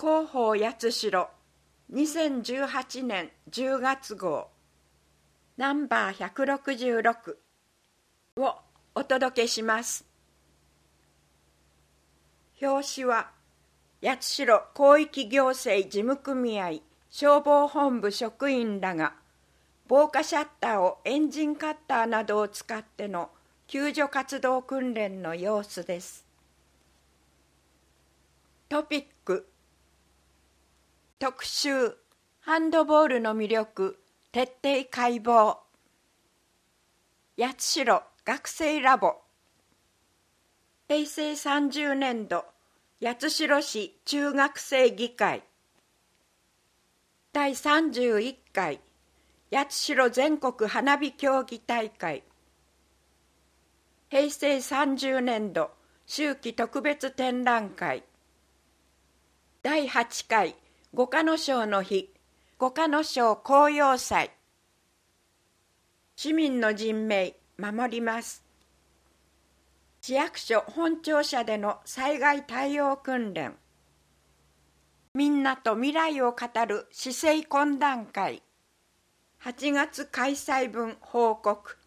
広報八代2018年10月号ナンバー166をお届けします。表紙は八代広域行政事務組合消防本部職員らが防火シャッターをエンジンカッターなどを使っての救助活動訓練の様子です。トピック特集ハンドボールの魅力徹底解剖八代学生ラボ平成30年度八代市中学生議会第31回八代全国花火競技大会平成30年度秋季特別展覧会第8回五箇野賞の日五箇野賞紅葉祭市民の人命守ります市役所本庁舎での災害対応訓練みんなと未来を語る市政懇談会8月開催分報告